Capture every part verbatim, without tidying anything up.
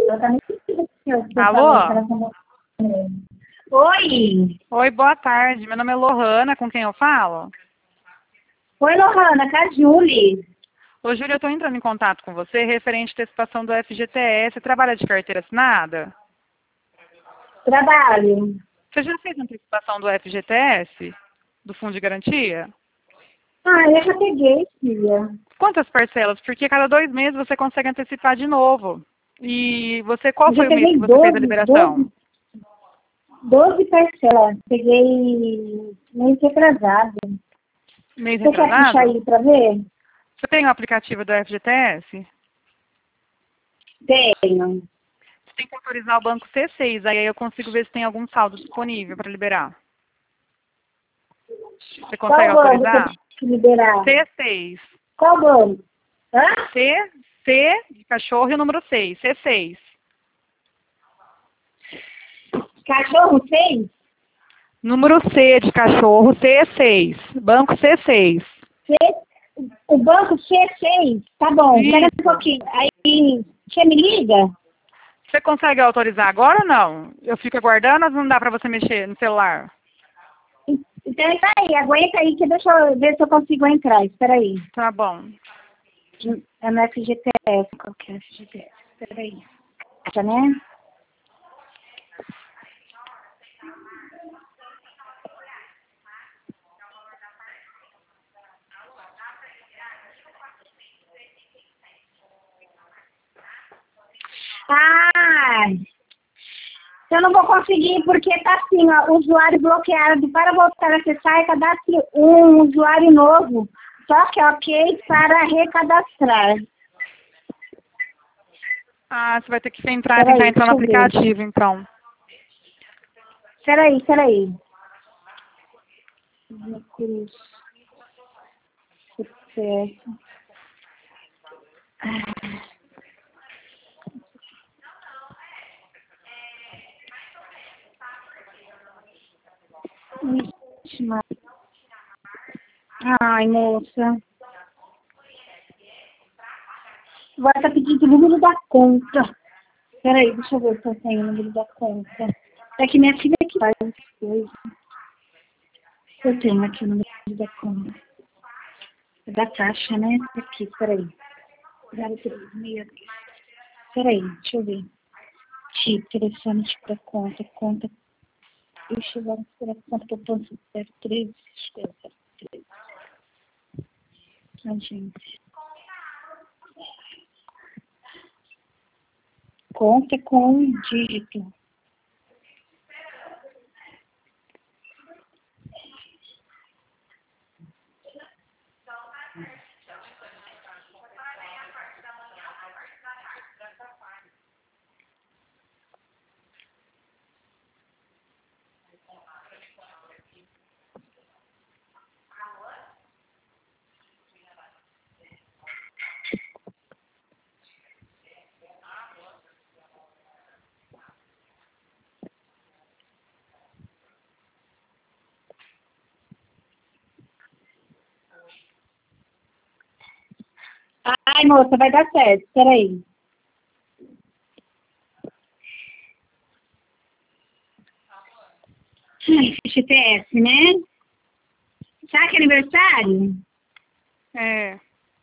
Ela tá muito eu tô falando, Alô? ela tá muito- Oi! Oi, boa tarde. Meu nome é Lohana, com quem eu falo? Oi, Lohana, com a Julie. Ô, Júlia, eu estou entrando em contato com você referente à antecipação do F G T S. Você trabalha de carteira assinada? Trabalho. Você já fez a antecipação do F G T S? Do Fundo de Garantia? Ah, eu já peguei, filha. Quantas parcelas? Porque cada dois meses você consegue antecipar de novo. E você, qual Eu já foi o mês peguei que você fez a doze, liberação? doze, doze parcelas. Peguei meio que atrasado. Mês Você quer puxar retrasado? aí pra ver? Você tem o aplicativo do F G T S? Tenho. Você tem que autorizar o banco C seis, aí eu consigo ver se tem algum saldo disponível para liberar. Você consegue Qual banco você autorizar? tem que liberar? C seis. Qual banco? Hã? C, C de cachorro e o número seis. C seis. Cachorro seis? Número C de cachorro, C seis. Banco C seis. C... O banco C seis? Tá bom, espera Isso. um pouquinho. Aí, você me liga? Você consegue autorizar agora ou não? Eu fico aguardando ou não dá para você mexer no celular? Então, tá aí, aguenta aí que deixa eu ver se eu consigo entrar. Espera aí. Tá bom. É no F G T S. Qual que é F G T S? Espera aí. Tá, né? Ah! Eu não vou conseguir porque tá assim, ó, usuário bloqueado. Para voltar a acessar, cadastre um usuário novo. Só que ok para recadastrar. Ah, você vai ter que entrar, Espera tentar aí, entrar no deixa eu ver. aplicativo, então. Espera aí, espera aí. Cruz. C P F. Ixi, mas... Ai, moça. Vai estar pedindo o número da conta. Peraí, deixa eu ver se eu tenho o número da conta. É que minha filha que faz as coisas. Eu tenho aqui o número da conta. É da taxa, né? Aqui, peraí. zero três seis. Peraí, deixa eu ver. Tipo, telefone tipo da conta, conta. Ixi, agora será que conta que eu posso zero três? Acho que é zero três. Ai, gente. Conta com um dígito. Ai, moça, vai dar certo. Peraí. Ai, F G T S, né? Sabe que é aniversário? É.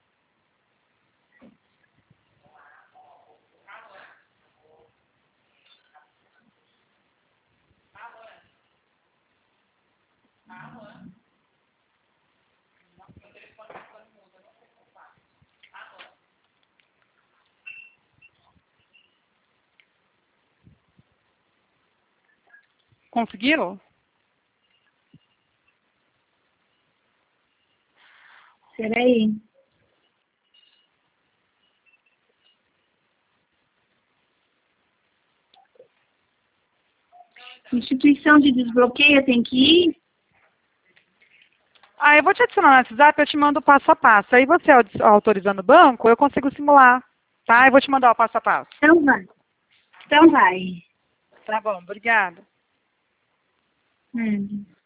Conseguiram? Peraí. Instituição de desbloqueio tem que ir? Ah, eu vou te adicionar no WhatsApp, eu te mando o passo a passo. Aí você au- autorizando o banco, eu consigo simular. Tá? Eu vou te mandar o passo a passo. Então vai. Então vai. Tá bom, obrigada. Hum.